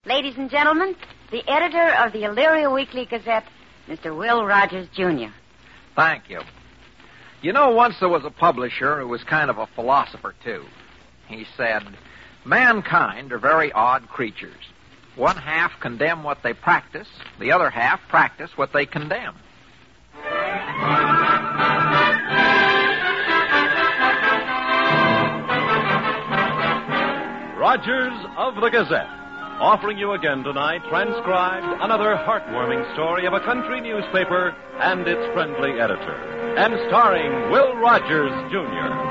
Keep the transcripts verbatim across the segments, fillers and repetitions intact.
Ladies and gentlemen, the editor of the Elyria Weekly Gazette, Mister Will Rogers, Junior Thank you. You know, once there was a publisher who was kind of a philosopher, too. He said, mankind are very odd creatures. One half condemn what they practice, the other half practice what they condemn. Rogers of the Gazette, offering you again tonight, transcribed, another heartwarming story of a country newspaper and its friendly editor, and starring Will Rogers, Junior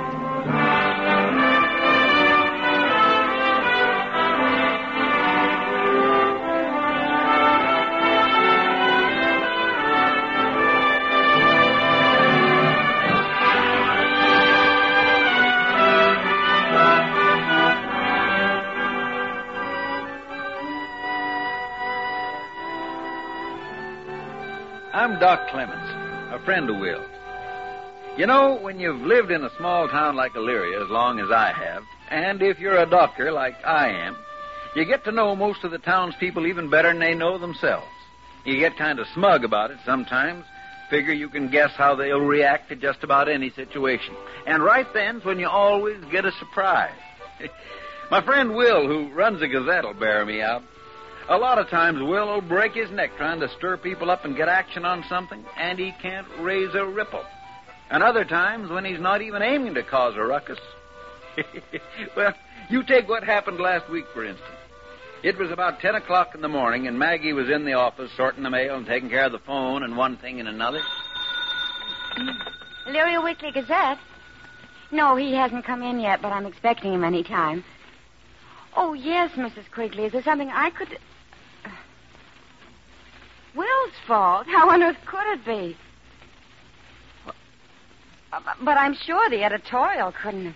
I'm Doc Clemens, a friend of Will's. You know, when you've lived in a small town like Elyria as long as I have, and if you're a doctor like I am, you get to know most of the townspeople even better than they know themselves. You get kind of smug about it sometimes, figure you can guess how they'll react to just about any situation. And right then's when you always get a surprise. My friend Will, who runs the Gazette, will bear me out. A lot of times Will will break his neck trying to stir people up and get action on something, and he can't raise a ripple. And other times when he's not even aiming to cause a ruckus. Well, you take what happened last week, for instance. It was about ten o'clock in the morning, and Maggie was in the office sorting the mail and taking care of the phone and one thing and another. Elyria Weekly Gazette? No, he hasn't come in yet, but I'm expecting him any time. Oh, yes, Missus Quigley. Is there something I could... Uh, Will's fault? How on earth could it be? Uh, but I'm sure the editorial couldn't...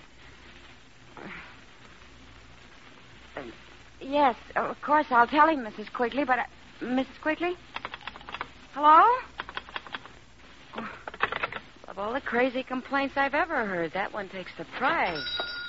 Uh, yes, of course, I'll tell him, Missus Quigley, but... Uh, Missus Quigley? Hello? Oh, of all the crazy complaints I've ever heard, that one takes the prize.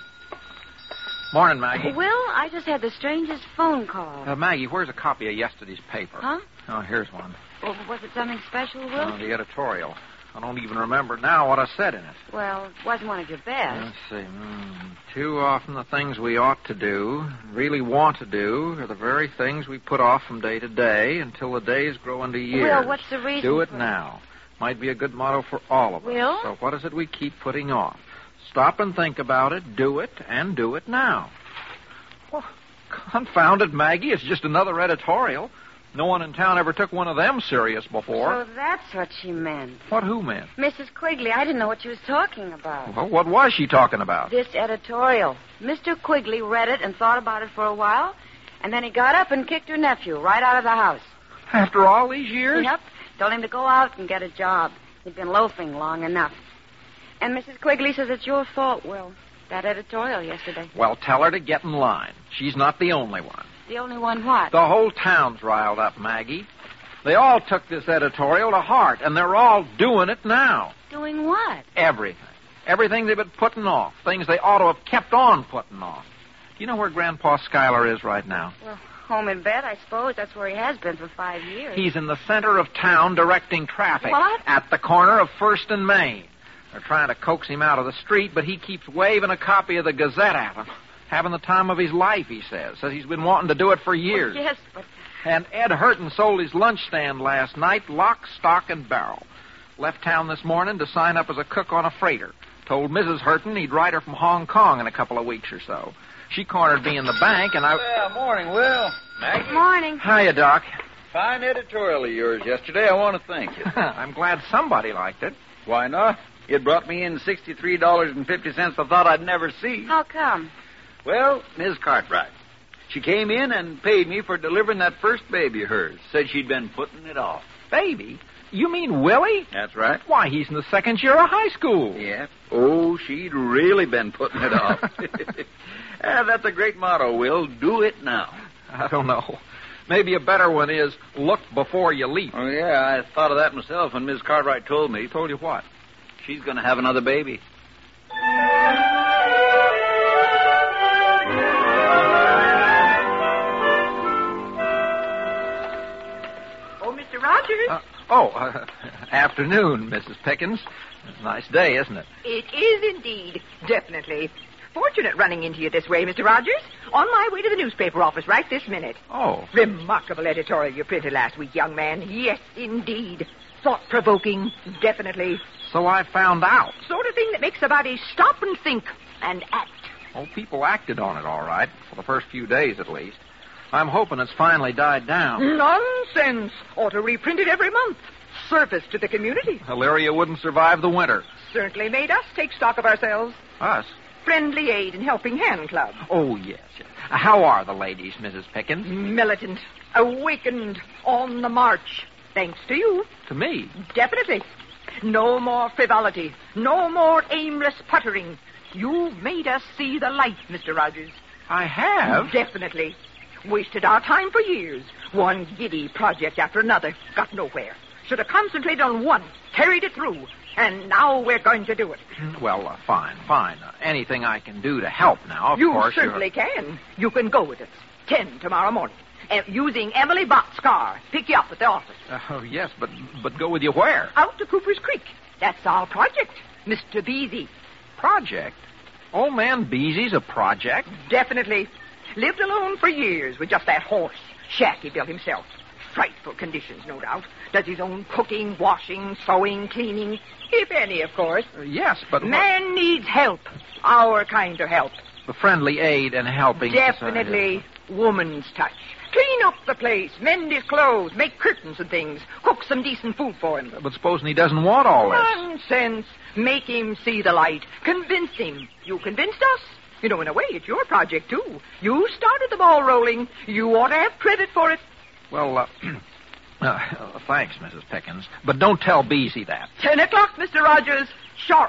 Morning, Maggie. Will, I just had the strangest phone call. Uh, Maggie, where's a copy of yesterday's paper? Huh? Oh, here's one. Well, was it something special, Will? Oh, the editorial. I don't even remember now what I said in it. Well, it wasn't one of your best. Let's see. Mm, too often the things we ought to do, really want to do, are the very things we put off from day to day until the days grow into years. Will, what's the reason Do it for... now. Might be a good motto for all of us. Will? So what is it we keep putting off? Stop and think about it, do it, and do it now. Well, confound it, Maggie. It's just another editorial. No one in town ever took one of them serious before. So that's what she meant. What who meant? Missus Quigley, I didn't know what she was talking about. Well, what was she talking about? This editorial. Mister Quigley read it and thought about it for a while, and then he got up and kicked her nephew right out of the house. After all these years? Yep. Told him to go out and get a job. He'd been loafing long enough. And Missus Quigley says it's your fault, Will. That editorial yesterday. Well, tell her to get in line. She's not the only one. The only one what? The whole town's riled up, Maggie. They all took this editorial to heart, and they're all doing it now. Doing what? Everything. Everything they've been putting off. Things they ought to have kept on putting off. Do you know where Grandpa Schuyler is right now? Well, home in bed, I suppose. That's where he has been for five years. He's in the center of town directing traffic. What? At the corner of First and Main. They're trying to coax him out of the street, but he keeps waving a copy of the Gazette at him. Having the time of his life, he says. Says he's been wanting to do it for years. Well, yes, but... And Ed Hurton sold his lunch stand last night, lock, stock, and barrel. Left town this morning to sign up as a cook on a freighter. Told Missus Hurton he'd write her from Hong Kong in a couple of weeks or so. She cornered me in the bank, and I... Well, morning, Will. Maggie? Morning. Hiya, Doc. Fine editorial of yours yesterday. I want to thank you. I'm glad somebody liked it. Why not? It brought me in sixty-three dollars and fifty cents I thought I'd never see. How come? Well, Miz Cartwright. She came in and paid me for delivering that first baby of hers. Said she'd been putting it off. Baby? You mean Willie? That's right. Why, he's in the second year of high school. Yeah. Oh, she'd really been putting it off. Ah, that's a great motto, Will. Do it now. I don't know. Maybe a better one is look before you leap. Oh, yeah, I thought of that myself when Miz Cartwright told me. Told you what? She's going to have another baby. Oh, uh, afternoon, Missus Pickens. Nice day, isn't it? It is indeed. Definitely. Fortunate running into you this way, Mister Rogers. On my way to the newspaper office right this minute. Oh. Remarkable editorial you printed last week, young man. Yes, indeed. Thought-provoking. Definitely. So I found out. Sort of thing that makes the body stop and think and act. Oh, people acted on it all right, for the first few days at least. I'm hoping it's finally died down. Nonsense. Ought to reprint it every month. Service to the community. Illyria wouldn't survive the winter. Certainly made us take stock of ourselves. Us? Friendly Aid and Helping Hand Club. Oh, yes, yes. How are the ladies, Missus Pickens? Militant. Awakened. On the march. Thanks to you. To me? Definitely. No more frivolity. No more aimless puttering. You've made us see the light, Mister Rogers. I have? Definitely. Wasted our time for years. One giddy project after another. Got nowhere. Should have concentrated on one. Carried it through. And now we're going to do it. Well, uh, fine, fine. Uh, anything I can do to help now, of you course. You certainly you're... can. You can go with us. Ten tomorrow morning. Uh, using Emily Bott's car. Pick you up at the office. Uh, oh, yes, but but go with you where? Out to Cooper's Creek. That's our project, Mister Beasy. Project? Old man Beasy's a project? Definitely. Lived alone for years with just that horse. Shack he built himself. Frightful conditions, no doubt. Does his own cooking, washing, sewing, cleaning. If any, of course. Uh, yes, but... Man what... needs help. Our kind of help. The friendly aid and helping... Definitely society. Woman's touch. Clean up the place, mend his clothes, make curtains and things, cook some decent food for him. But supposing he doesn't want all this? Nonsense. Make him see the light. Convince him. You convinced us. You know, in a way, it's your project, too. You started the ball rolling. You ought to have credit for it. Well, uh, uh, thanks, Missus Pickens. But don't tell Beasy that. Ten o'clock, Mister Rogers. Sharp.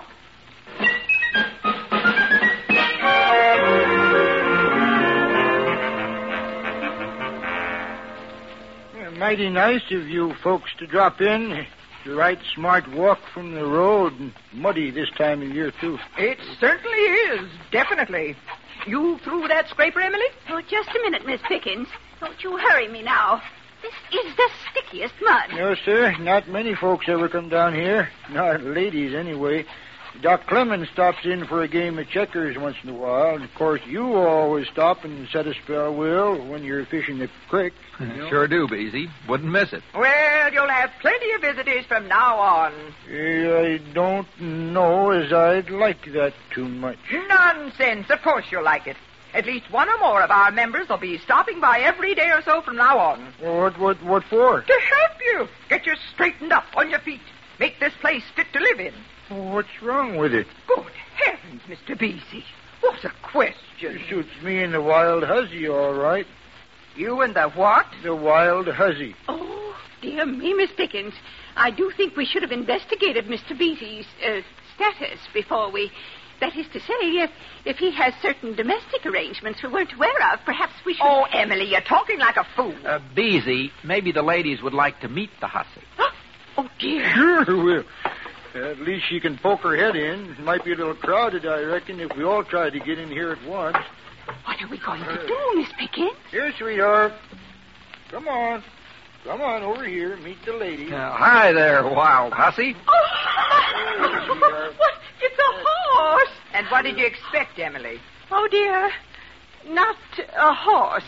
Mighty nice of you folks to drop in. It's a right smart walk from the road, and muddy this time of year, too. It certainly is, definitely. You through that scraper, Emily? Oh, just a minute, Miss Pickens. Don't you hurry me now. This is the stickiest mud. No, sir. Not many folks ever come down here. Not ladies, anyway. Doc Clemens stops in for a game of checkers once in a while. And, of course, you always stop and set a spell, Will, when you're fishing the creek. You know? Sure do, Beasy. Wouldn't miss it. Well, you'll have plenty of visitors from now on. I don't know as I'd like that too much. Nonsense. Of course you'll like it. At least one or more of our members will be stopping by every day or so from now on. Well, what, what, what for? To help you. Get you straightened up on your feet. Make this place fit to live in. What's wrong with it? Good heavens, Mister Beasy. What a question. It suits me and the wild hussy, all right. You and the what? The wild hussy. Oh, dear me, Miss Pickens. I do think we should have investigated Mister Beasy's uh, status before we... That is to say, if, if he has certain domestic arrangements we weren't aware of, perhaps we should... Oh, Emily, you're talking like a fool. Uh, Beasy, maybe the ladies would like to meet the hussy. Oh, dear. Sure, Will. At least she can poke her head in. It might be a little crowded, I reckon, if we all tried to get in here at once. What are we going to do, Miss Pickens? Here, sweetheart. Come on. Come on over here. Meet the lady. Uh, hi there, wild hussy. Oh, what? It's a horse. And what did you expect, Emily? Oh, dear. Not a horse.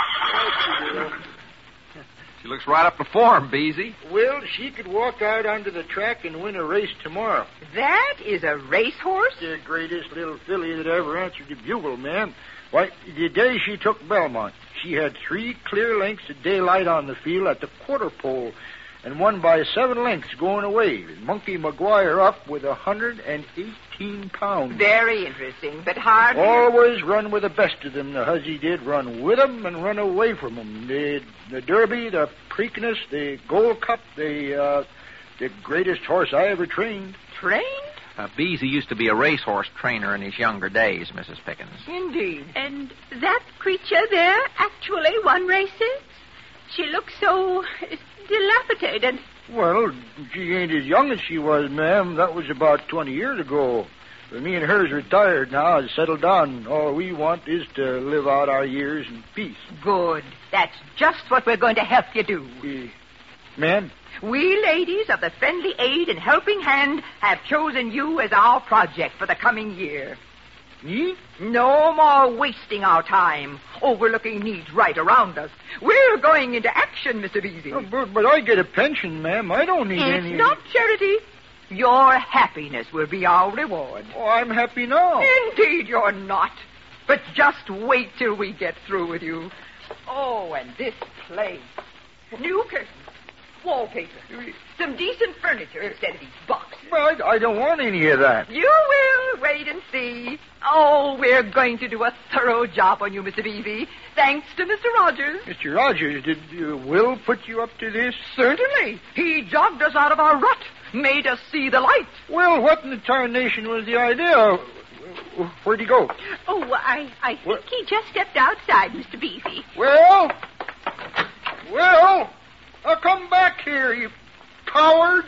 She looks right up to form, Beasy. Well, she could walk out onto the track and win a race tomorrow. That is a racehorse? The greatest little filly that ever answered the bugle, ma'am. Why, the day she took Belmont, she had three clear lengths of daylight on the field at the quarter pole and won by seven lengths going away. Monkey McGuire up with one hundred eighteen pounds. Very interesting, but hard. Always run with the best of them, the hussy did. Run with them and run away from them. The, the Derby, the Preakness, the Gold Cup, the, uh, the greatest horse I ever trained. Trained? Uh, Beasy used to be a racehorse trainer in his younger days, Missus Pickens. Indeed. And that creature there actually won races? She looks so dilapidated. Well, she ain't as young as she was, ma'am. That was about twenty years ago. But me and her's retired now and settled down. All we want is to live out our years in peace. Good. That's just what we're going to help you do. Uh, ma'am, We ladies of the Friendly Aid and Helping Hand have chosen you as our project for the coming year. Me? No more wasting our time overlooking needs right around us. We're going into action, Mister Beasy. Oh, but, but I get a pension, ma'am. I don't need It's any... not charity. Your happiness will be our reward. Oh, I'm happy now. Indeed you're not. But just wait till we get through with you. Oh, and this place. New curtains, wallpaper, some decent furniture instead of these boxes. Well, I, I don't want any of that. You will. Wait and see. Oh, we're going to do a thorough job on you, Mister Beasy, thanks to Mister Rogers. Mister Rogers, did uh, Will put you up to this? Certainly. He jogged us out of our rut, made us see the light. Well, what in the tarnation was the idea? Where'd he go? Oh, I, I think What? he just stepped outside, Mister Beasy. Will? Will? Now come back here, you coward.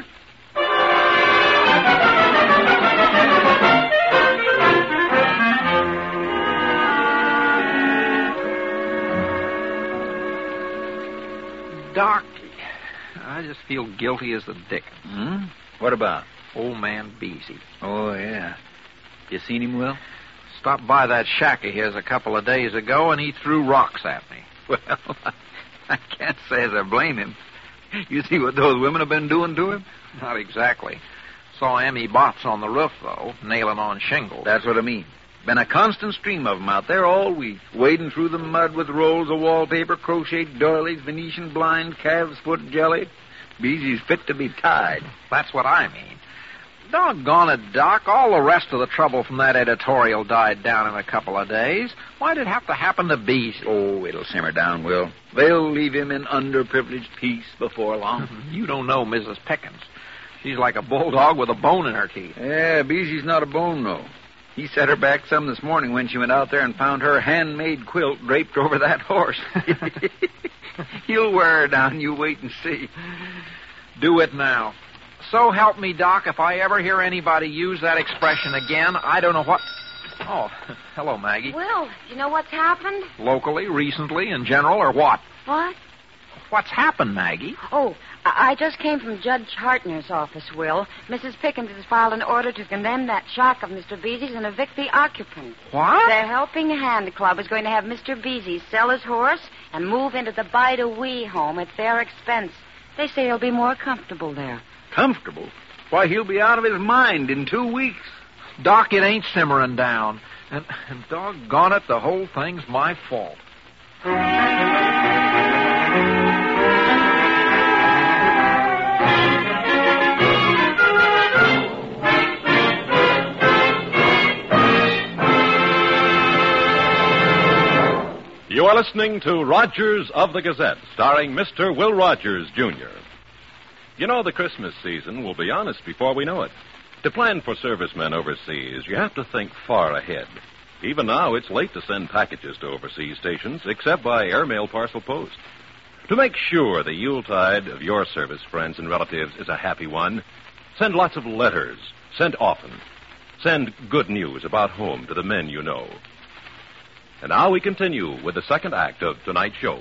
Doc, I just feel guilty as the dickens. Hmm? What about? Old man Beasy. Oh, yeah. You seen him, Will? Stopped by that shack of his a couple of days ago, and he threw rocks at me. Well, I can't say as I blame him. You see what those women have been doing to him? Not exactly. Saw Emmy Botts on the roof, though, nailing on shingles. That's what I mean. Been a constant stream of them out there all week, wading through the mud with rolls of wallpaper, crocheted doilies, Venetian blind, calf's foot jelly. Beasy's fit to be tied. That's what I mean. Doggone it, Doc. All the rest of the trouble from that editorial died down in a couple of days. Why did it have to happen to Beasy? Oh, it'll simmer down, Will. They'll leave him in underprivileged peace before long. You don't know Missus Pickens. She's like a bulldog with a bone in her teeth. Yeah, Beasy's not a bone, though. He set her back some this morning when she went out there and found her handmade quilt draped over that horse. He'll wear her down, you wait and see. Do it now. So help me, Doc, if I ever hear anybody use that expression again, I don't know what... Oh, hello, Maggie. Will, you know what's happened? Locally, recently, in general, or what? What? What's happened, Maggie? Oh, I I just came from Judge Hartner's office, Will. Missus Pickens has filed an order to condemn that shack of Mister Beasy's and evict the occupant. What? The Helping Hand Club is going to have Mister Beasy sell his horse and move into the Bide-A-Wee home at their expense. They say he'll be more comfortable there. Comfortable? Why, he'll be out of his mind in two weeks. Doc, it ain't simmering down. And, and doggone it, the whole thing's my fault. You are listening to Rogers of the Gazette, starring Mister Will Rogers, Junior You know, the Christmas season will be on us before we know it. To plan for servicemen overseas, you have to think far ahead. Even now, it's late to send packages to overseas stations, except by airmail parcel post. To make sure the Yuletide of your service friends and relatives is a happy one, send lots of letters. Send often. Send good news about home to the men you know. And now we continue with the second act of tonight's show.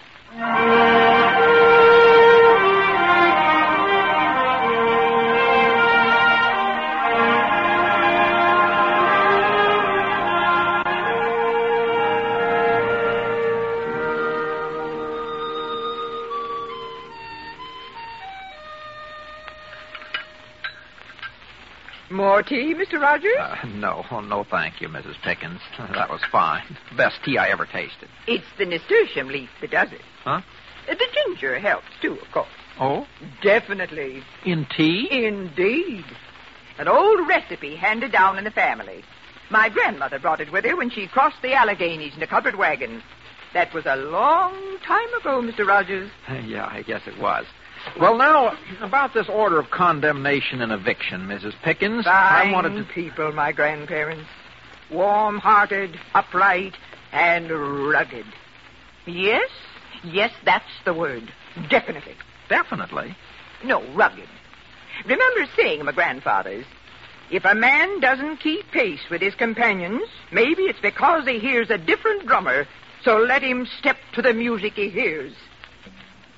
More tea, Mister Rogers? Uh, no, oh, no thank you, Missus Pickens. That was fine. Best tea I ever tasted. It's the nasturtium leaf that does it. Huh? Uh, The ginger helps, too, of course. Oh? Definitely. In tea? Indeed. An old recipe handed down in the family. My grandmother brought it with her when she crossed the Alleghenies in a covered wagon. That was a long time ago, Mister Rogers. Yeah, I guess it was. Well, now, about this order of condemnation and eviction, Missus Pickens, Fine I wanted to... people, my grandparents. Warm-hearted, upright, and rugged. Yes, yes, that's the word. Definitely. Definitely. No, rugged. Remember saying of my grandfather's, if a man doesn't keep pace with his companions, maybe it's because he hears a different drummer, so let him step to the music he hears.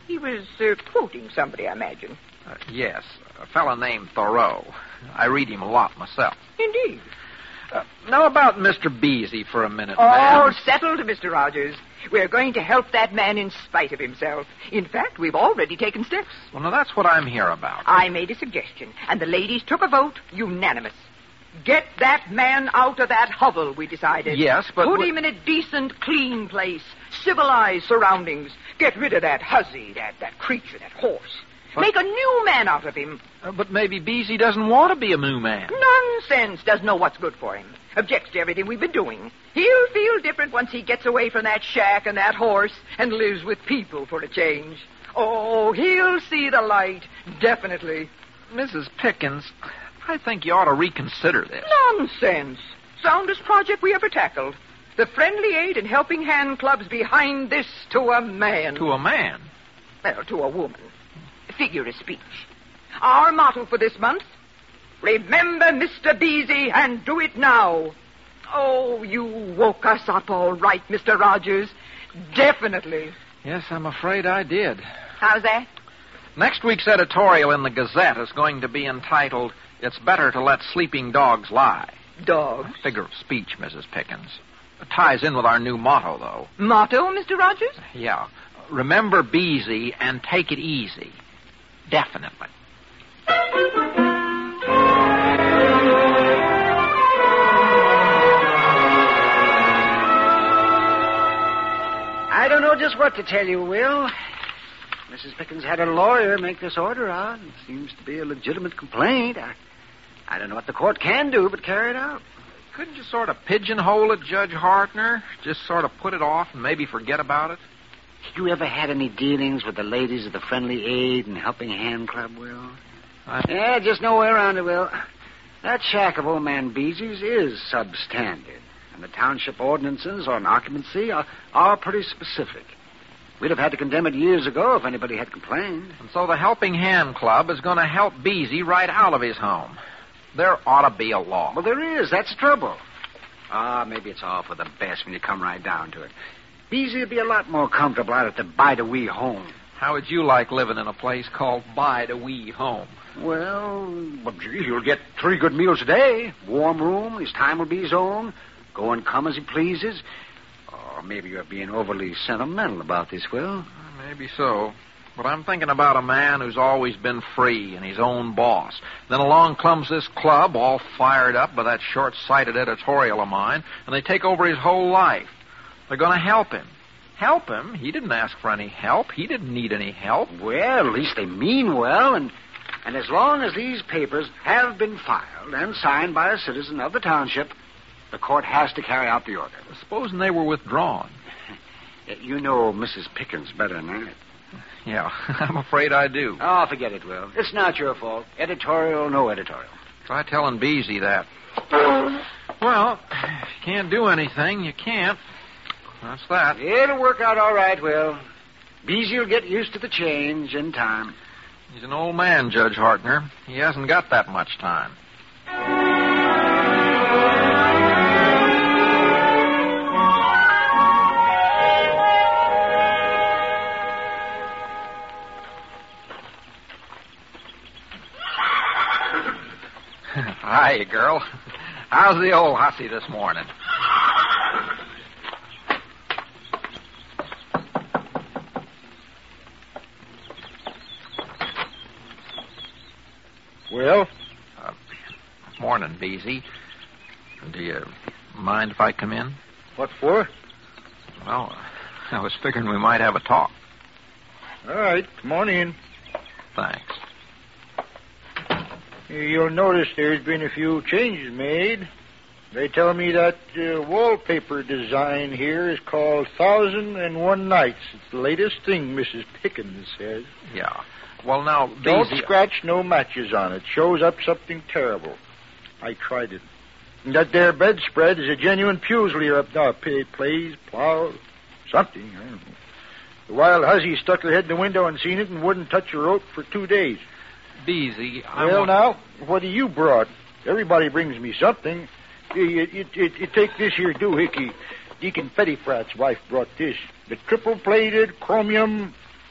He was uh, quoting somebody, I imagine. Uh, yes, a fellow named Thoreau. I read him a lot myself. Indeed. Uh, now about Mister Beasy for a minute, All ma'am. settled, Mister Rogers. We're going to help that man in spite of himself. In fact, we've already taken steps. Well, now that's what I'm here about. I made a suggestion, and the ladies took a vote, unanimous. Get that man out of that hovel, we decided. Yes, but... Put we- him in a decent, clean place, civilized surroundings. Get rid of that hussy, that, that creature, that horse. But- Make a new man out of him. Uh, but maybe Beasy doesn't want to be a moo man. Nonsense. Doesn't know what's good for him. Objects to everything we've been doing. He'll feel different once he gets away from that shack and that horse and lives with people for a change. Oh, he'll see the light. Definitely. Missus Pickens, I think you ought to reconsider this. Nonsense. Soundest project we ever tackled. The Friendly Aid and Helping Hand Club's behind this to a man. To a man? Well, to a woman. Figure of speech. Our motto for this month, remember Mister Beasy and do it now. Oh, you woke us up all right, Mister Rogers. Definitely. Yes, I'm afraid I did. How's that? Next week's editorial in the Gazette is going to be entitled, It's Better to Let Sleeping Dogs Lie. Dogs. Figure of speech, Missus Pickens. It ties in with our new motto, though. Motto, Mister Rogers? Yeah. Remember Beasy and take it easy. Definitely. I don't know just what to tell you, Will. Missus Pickens had a lawyer make this order out. It seems to be a legitimate complaint. I, I don't know what the court can do but carry it out. Couldn't you sort of pigeonhole it, Judge Hartner? Just sort of put it off and maybe forget about it? You ever had any dealings with the ladies of the Friendly Aid and Helping Hand Club, Will? I... Yeah, just no way around it, Will. That shack of old man Beasy's is substandard. And the township ordinances on occupancy are, are pretty specific. We'd have had to condemn it years ago if anybody had complained. And so the Helping Hand Club is going to help Beasy right out of his home. There ought to be a law. Well, there is. That's the trouble. Ah, maybe it's all for the best when you come right down to it. Beasy would be a lot more comfortable out at the Bide-A-Wee home. How would you like living in a place called Bide-A-Wee home? Well, well, gee, you'll get three good meals a day. Warm room. His time will be his own. Go and come as he pleases. Or maybe you're being overly sentimental about this, Will. Maybe so. But I'm thinking about a man who's always been free and his own boss. Then along comes this club, all fired up by that short-sighted editorial of mine, and they take over his whole life. They're going to help him. Help him? He didn't ask for any help. He didn't need any help. Well, at least they mean well, and and as long as these papers have been filed and signed by a citizen of the township, the court has to carry out the order. Supposing they were withdrawn. You know Missus Pickens better than that. Yeah, I'm afraid I do. Oh, forget it, Will. It's not your fault. Editorial, no editorial. Try telling Beasy that. Well, if you can't do anything, you can't. That's that. It'll work out all right, Will. Beasy will get used to the change in time. He's an old man, Judge Hartner. He hasn't got that much time. Hi, girl. How's the old hussy this morning? Well? Uh, morning, Beasy. Do you mind if I come in? What for? Well, I was figuring we might have a talk. All right, come on in. Thanks. You'll notice there's been a few changes made. They tell me that uh, wallpaper design here is called Thousand and One Nights. It's the latest thing, Missus Pickens says. Yeah. Well, now, Beasy... Don't scratch no matches on it. Shows up something terrible. I tried it. And that there bedspread is a genuine Pusely up now. Plays, plow, something. I don't know. The wild hussy stuck her head in the window and seen it and wouldn't touch her rope for two days. Beasy, I Well, want... now, what have you brought? Everybody brings me something. You, you, you, you take this here doohickey. Deacon Pettifrat's wife brought this. The triple-plated chromium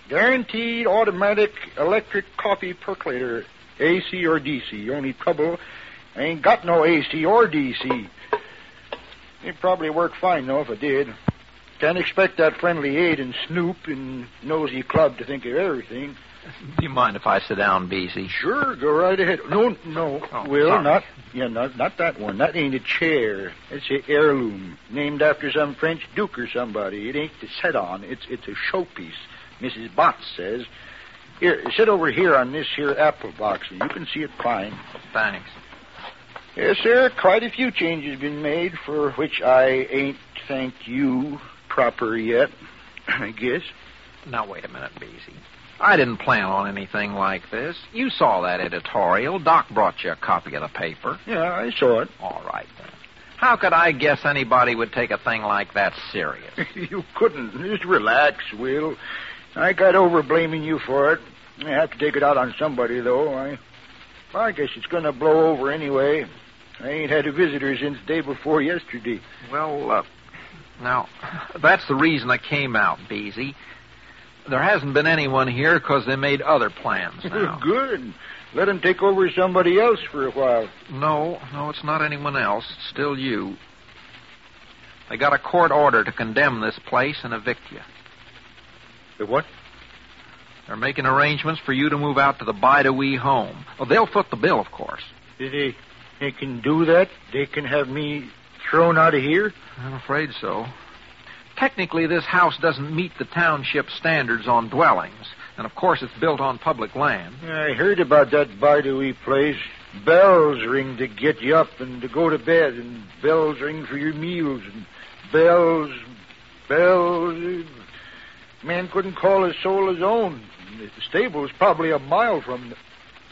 Guaranteed automatic electric coffee percolator, A C or D C. Only trouble, I ain't got no A C or D C. It'd probably work fine, though, if I did. Can't expect that friendly aide and Snoop and Nosy Club to think of everything. Do you mind if I sit down, Beezy? Sure, go right ahead. No, no, Oh, Will, sorry. not, yeah, not, not that one. That ain't a chair. It's a heirloom, named after some French duke or somebody. It ain't to sit on. It's, it's a showpiece. Missus Botts says. Here, sit over here on this here apple box, and you can see it fine. Thanks. Yes, sir. Quite a few changes been made, for which I ain't thanked you proper yet, I guess. Now, wait a minute, Beezy. I didn't plan on anything like this. You saw that editorial. Doc brought you a copy of the paper. Yeah, I saw it. All right, then. How could I guess anybody would take a thing like that serious? You couldn't. Just relax, Will. I got over blaming you for it. I have to take it out on somebody, though. I, I guess it's going to blow over anyway. I ain't had a visitor since day before yesterday. Well, uh, now, that's the reason I came out, Beezy. There hasn't been anyone here because they made other plans now. Good. Let him take over somebody else for a while. No, no, it's not anyone else. It's still you. They got a court order to condemn this place and evict you. The what? They're making arrangements for you to move out to the Bidewee home. Oh, they'll foot the bill, of course. They, they can do that? They can have me thrown out of here? I'm afraid so. Technically, this house doesn't meet the township standards on dwellings. And, of course, it's built on public land. I heard about that Bidewee place. Bells ring to get you up and to go to bed, and bells ring for your meals, and bells, bells. Man couldn't call his soul his own. The stable's probably a mile from the...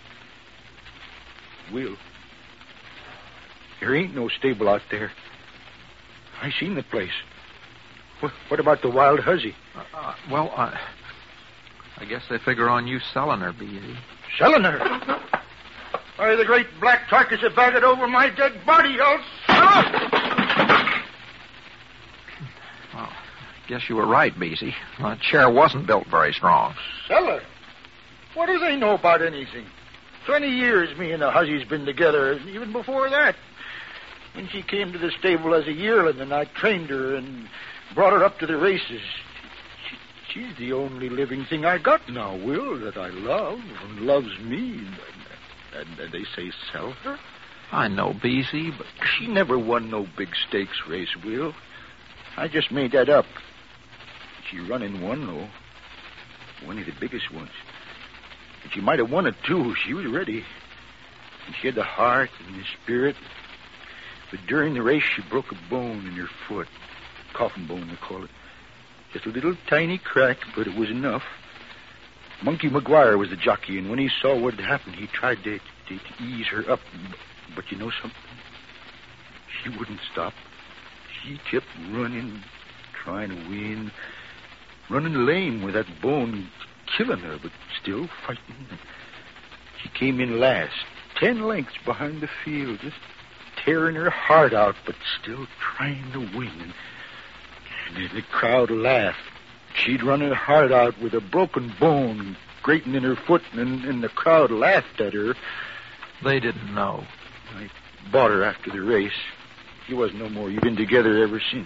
Will, there ain't no stable out there. I seen the place. What, what about the wild hussy? Uh, uh, well, uh, I guess they figure on you selling her, Beezy. Selling her? Why, the great black carcass that battered over my dead body. I'll sell her. Well, I guess you were right, Beezy. That chair wasn't built very strong. Sell her? What do they know about anything? Twenty years me and the hussy's been together, even before that. When she came to the stable as a yearling, and I trained her and brought her up to the races. She, she's the only living thing I got now, Will, that I love and loves me. And, and, and they say sell her? I know, Beezy, but... She never won no big stakes race, Will. I just made that up. She run in one, though. One of the biggest ones. And she might have won it, too. She was ready. And she had the heart and the spirit. But during the race, she broke a bone in her foot. Coffin bone, they call it. Just a little tiny crack, but it was enough. Monkey McGuire was the jockey, and when he saw what had happened, he tried to, to, to ease her up. But you know something? She wouldn't stop. She kept running, trying to win. Running lame with that bone killing her, but still fighting. She came in last, ten lengths behind the field, just tearing her heart out, but still trying to win. And the crowd laughed. She'd run her heart out with a broken bone grating in her foot, and, and the crowd laughed at her. They didn't know. I bought her after the race. She wasn't no more. You've been together ever since.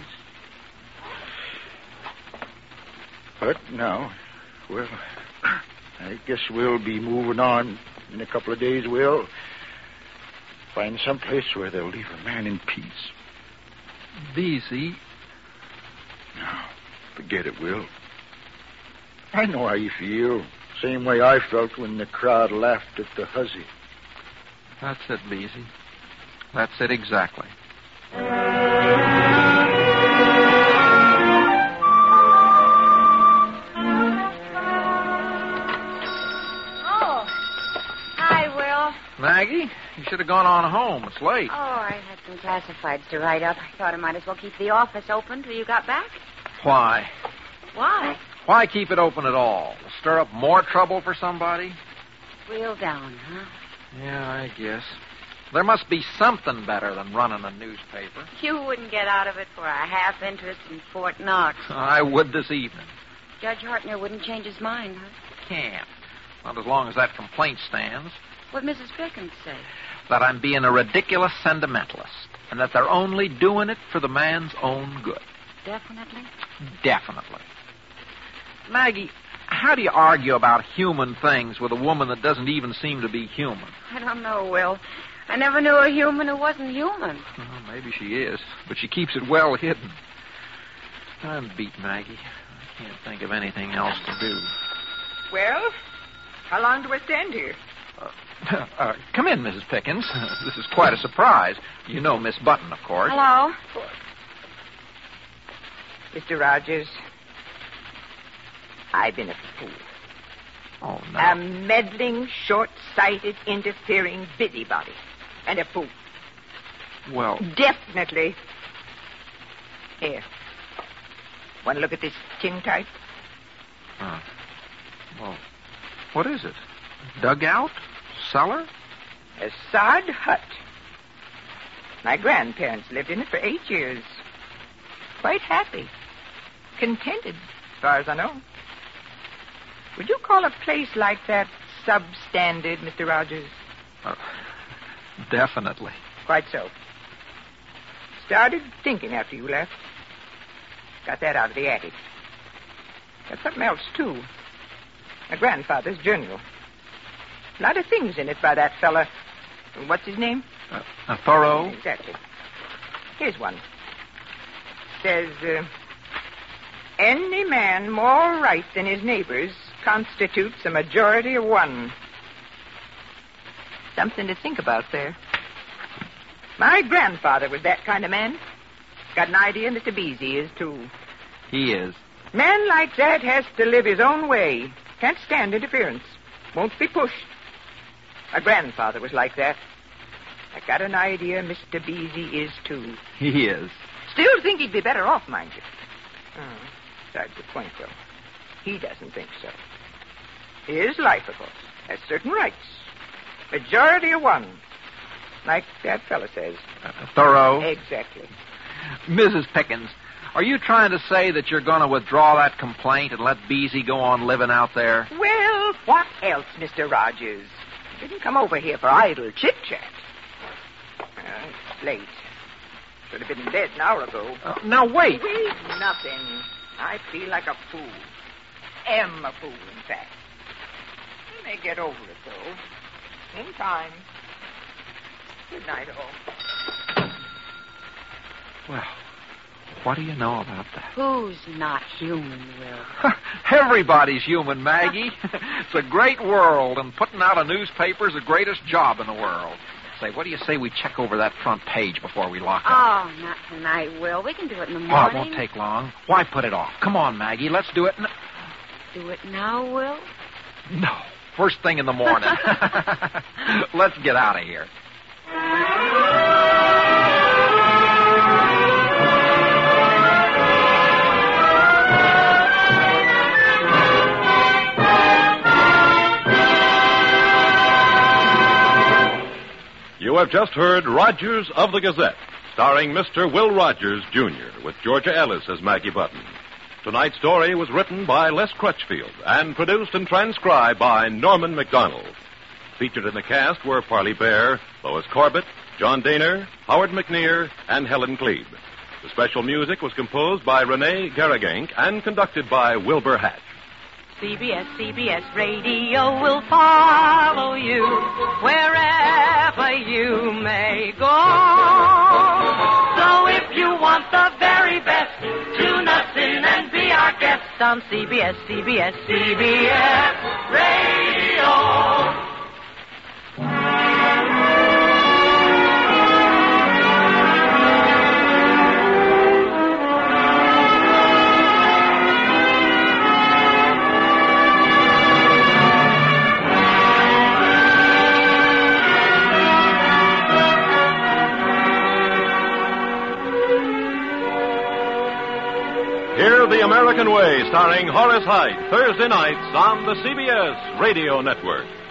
But now, well, I guess we'll be moving on in a couple of days, Will. Find some place where they'll leave a man in peace. Beezy. No, forget it, Will. I know how you feel. Same way I felt when the crowd laughed at the hussy. That's it, Beezy. That's it exactly. Oh. Hi, Will. Maggie, you should have gone on home. It's late. Oh, I had some classifieds to write up. I thought I might as well keep the office open till you got back. Why? Why? Why keep it open at all? Stir up more trouble for somebody? Wheel down, huh? Yeah, I guess. There must be something better than running a newspaper. You wouldn't get out of it for a half interest in Fort Knox. I would this evening. Judge Hartner wouldn't change his mind, huh? Can't. Not as long as that complaint stands. What'd Missus Pickens say? That I'm being a ridiculous sentimentalist, and that they're only doing it for the man's own good. Definitely? Definitely. Maggie, how do you argue about human things with a woman that doesn't even seem to be human? I don't know, Will. I never knew a human who wasn't human. Well, maybe she is, but she keeps it well hidden. I'm beat, Maggie. I can't think of anything else to do. Well, how long do I stand here? Uh, uh, come in, Missus Pickens. This is quite a surprise. You know Miss Button, of course. Hello? Mister Rogers, I've been a fool. Oh, no. A meddling, short-sighted, interfering busybody. And a fool. Well... Definitely. Here. Want to look at this tintype? Uh, well, what is it? Dugout? Cellar? A sod hut. My grandparents lived in it for eight years. Quite happy. Contented, as far as I know. Would you call a place like that substandard, Mister Rogers? Uh, definitely. Quite so. Started thinking after you left. Got that out of the attic. Got something else, too. My grandfather's journal. A lot of things in it by that fella. What's his name? Uh, uh, Thoreau? Exactly. Here's one. Says, uh, any man more right than his neighbors constitutes a majority of one. Something to think about there. My grandfather was that kind of man. Got an idea Mister Beasy is, too. He is. Man like that has to live his own way. Can't stand interference. Won't be pushed. My grandfather was like that. I got an idea Mister Beasy is, too. He is. Still think he'd be better off, mind you. Oh, besides the point, though. He doesn't think so. His life, of course, has certain rights. Majority of one. Like that fella says. Uh, Thoreau? Exactly. Missus Pickens, are you trying to say that you're going to withdraw that complaint and let Beasy go on living out there? Well, what else, Mister Rogers? Didn't come over here for idle chit-chat. Uh, it's late. Should have been in bed an hour ago. Uh, now, wait. Wait, nothing. I feel like a fool. Am a fool, in fact. I may get over it, though. In time. Good night, all. Well, what do you know about that? Who's not human, Will? Everybody's human, Maggie. It's a great world, and putting out a newspaper is the greatest job in the world. Say, what do you say we check over that front page before we lock up? Oh, not tonight, Will. We can do it in the morning. Oh, it won't take long. Why put it off? Come on, Maggie. Let's do it. N- do it now, Will? No. First thing in the morning. Let's get out of here. You have just heard Rogers of the Gazette, starring Mister Will Rogers, Junior, with Georgia Ellis as Maggie Button. Tonight's story was written by Les Crutchfield and produced and transcribed by Norman MacDonald. Featured in the cast were Parley Bear, Lois Corbett, John Daner, Howard McNear, and Helen Klebe. The special music was composed by Renee Garrigank and conducted by Wilbur Hatch. C B S, C B S Radio will follow you wherever you may go. So if you want the very best, tune us in and be our guest on C B S, C B S, C B S Radio. Hear The American Way, starring Horace Hyde, Thursday nights on the C B S Radio Network.